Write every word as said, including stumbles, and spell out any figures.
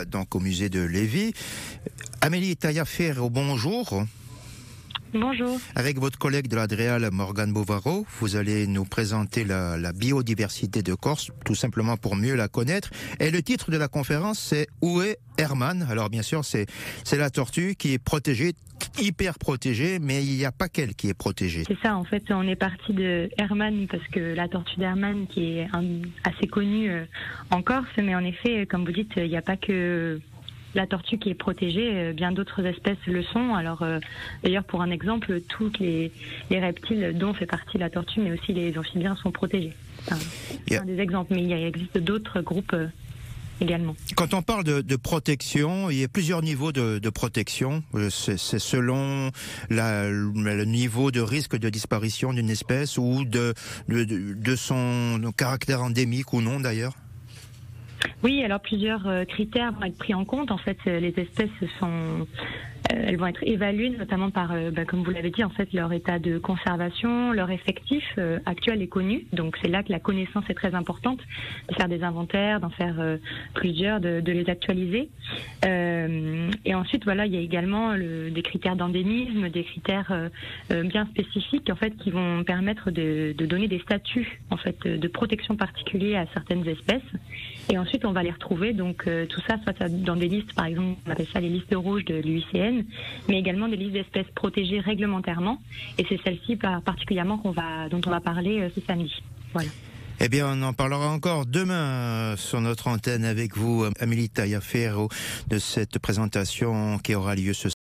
donc au musée de Lévis. Amélie Taillefer, bonjour. Bonjour. Avec votre collègue de l'Adréal, Morgane Bovaro, vous allez nous présenter la, la biodiversité de Corse, tout simplement pour mieux la connaître. Et le titre de la conférence, c'est « Où est Herman ?» Alors bien sûr, c'est, c'est la tortue qui est protégée, hyper protégée, mais il n'y a pas qu'elle qui est protégée. C'est ça, en fait, on est parti de Herman, parce que la tortue d'Herman, qui est un, assez connue euh, en Corse, mais en effet, comme vous dites, il n'y a pas que la tortue qui est protégée, bien d'autres espèces le sont. Alors, euh, d'ailleurs, pour un exemple, tous les, les reptiles dont fait partie la tortue, mais aussi les amphibiens, sont protégés. Enfin, c'est yeah. un des exemples, mais il existe d'autres groupes euh, également. Quand on parle de, de protection, il y a plusieurs niveaux de, de protection. C'est, c'est selon la, le niveau de risque de disparition d'une espèce ou de, de, de son caractère endémique ou non, d'ailleurs. Oui, alors plusieurs critères vont être pris en compte. En fait, les espèces sont, elles vont être évaluées notamment par, bah, comme vous l'avez dit, en fait, leur état de conservation, leur effectif euh, actuel et connu. Donc c'est là que la connaissance est très importante, de faire des inventaires, d'en faire euh, plusieurs, de, de les actualiser. Euh, et ensuite, voilà, il y a également le, des critères d'endémisme, des critères euh, bien spécifiques, en fait, qui vont permettre de, de donner des statuts, en fait, de protection particuliers à certaines espèces. Et ensuite, on va les retrouver, donc euh, tout ça, soit dans des listes, par exemple, on appelle ça les listes rouges de l'U I C N, mais également des listes d'espèces protégées réglementairement. Et c'est celle-ci particulièrement qu'on va, dont on va parler euh, ce samedi. Voilà. Eh bien, on en parlera encore demain sur notre antenne avec vous, Amélie Taillefer, de cette présentation qui aura lieu ce